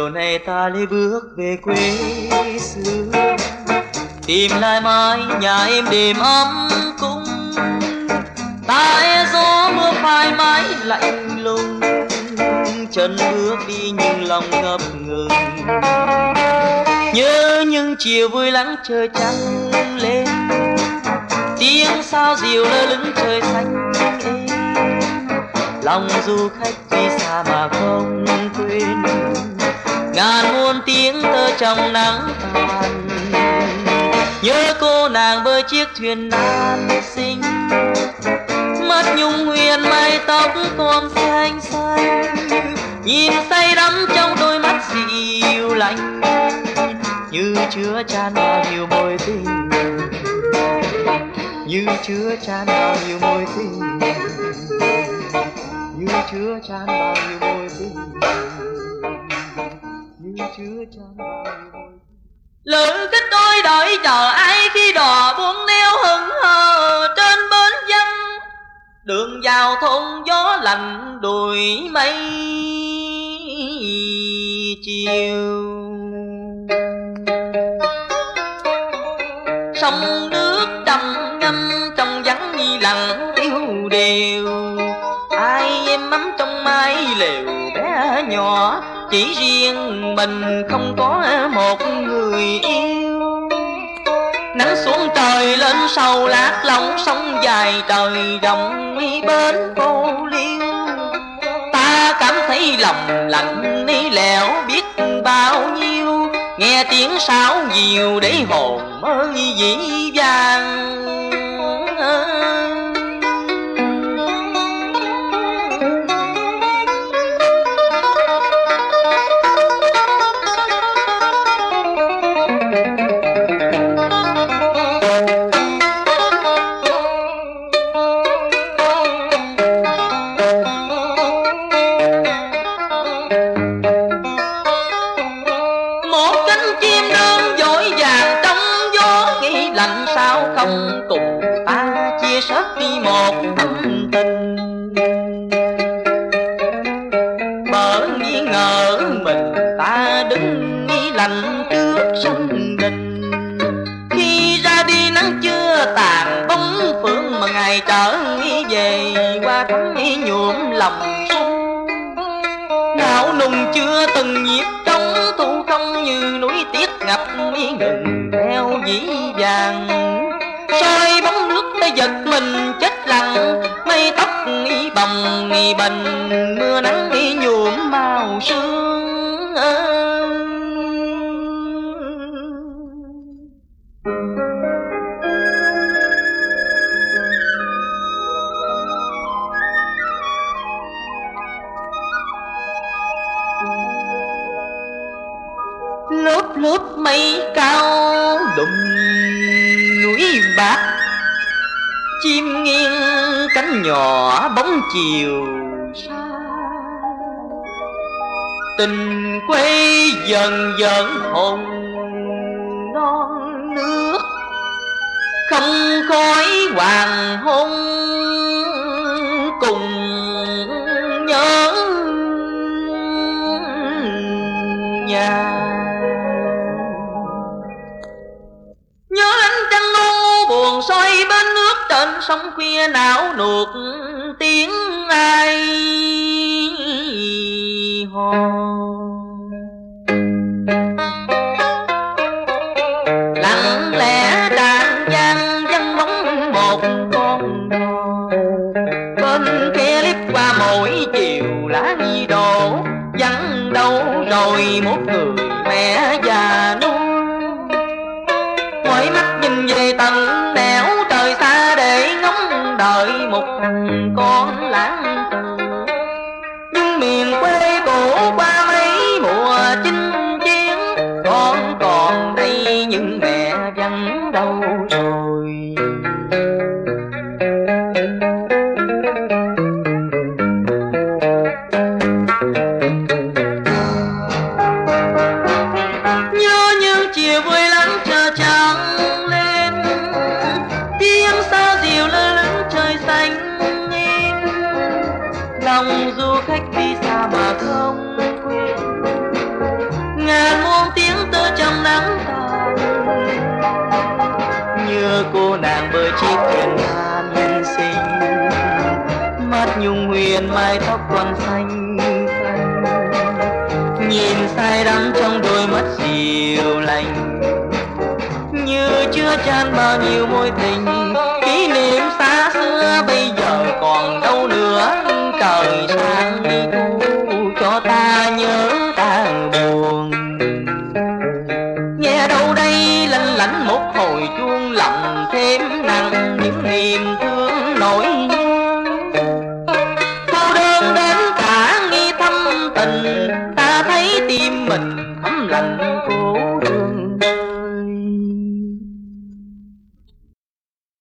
chiều nay ta lấy bước về quê xưa, tìm lại mái nhà êm đềm ấm cúng. Ta e gió mưa phai mái lạnh lùng, chân bước đi nhưng lòng ngập ngừng. Nhớ những chiều vui lắng trời trăng lên, tiếng sao diều lơ lửng trời xanh êm. Lòng du khách tuy xa mà không quên, ngàn muôn tiếng thơ trong nắng tàn. Nhớ cô nàng bơi chiếc thuyền nan xinh, mắt nhung huyền mái tóc còn xanh xanh. Nhìn say đắm trong đôi mắt dịu lạnh, như chứa chan bao nhiêu mối tình, như chứa chan bao nhiêu mối tình, như chứa chan bao nhiêu mối tình, như chứa chan bao nhiêu mối tình. Lữ cách đôi đợi chờ ai khi đò buông neo hững hờ trên bến dân. Đường vào thôn gió lạnh đùi mây chiều. Sông nước trầm ngâm trong vắng như lặng yêu đều. Ai em ấm trong mái lều bé nhỏ, chỉ riêng mình không có một người yêu. Nắng xuống trời lên sầu lát lòng sông dài trời rộng bên cô liêu. Ta cảm thấy lòng lạnh ní lẽo biết bao nhiêu, nghe tiếng sáo diều để hồn mới dĩ vang. Không cùng ta chia sớt đi một tâm tình, bởi nghi ngờ mình ta đứng nghĩ lạnh trước sân đình. Khi ra đi nắng chưa tàn bóng phượng, mà ngày trở nghĩ về qua thắm nghĩ nhuộm lòng xuân. Não nùng chưa từng nhịp trong thu không, như núi tiếc ngập mi ngừng theo dĩ vàng. Soi bóng nước ta giật mình chết lặng, mây tóc y bồng y bềnh, mưa nắng y nhuộm màu sương. Lớp lớp mây cao đùng núi bạc, chim nghiêng cánh nhỏ bóng chiều xa. Tình quê dần dần hồn non nước, không khói hoàng hôn cùng nhớ nhà. Nhớ ánh trăng lu buồn soi bên nước, trên sông khuya não nuột tiếng ai hò. Lặng lẽ đàn giang văng bóng một con đò, bên kia liếc qua mỗi chiều lá nghi đổ. Vắng đâu rồi một người mẹ già nuôi, mỗi mắt nhìn về tận nẻo trời xa để ngóng đợi một thằng con lãng tử. Nhưng miền quê cũ qua mấy mùa chinh chiến, con còn đây nhưng mẹ vắng đâu rồi. Lòng du khách đi xa mà không quên, nắng tàn. Như cô nàng bơi chiếc thuyền nan xinh, mắt nhung huyền mái tóc còn xanh xanh, nhìn say đắm trong đôi mắt dịu lành, như chưa chan bao nhiêu mối tình. Kỷ niệm xa xưa bây giờ còn đâu nữa, trời sang đi thu cho ta nhớ đang buồn. Nghe đâu đây lanh lảnh một hồi chuông, lòng thêm nặng những niềm thương nỗi nhớ. Cô đơn đến cả nghi thâm tình, ta thấy tim mình thấm lạnh cô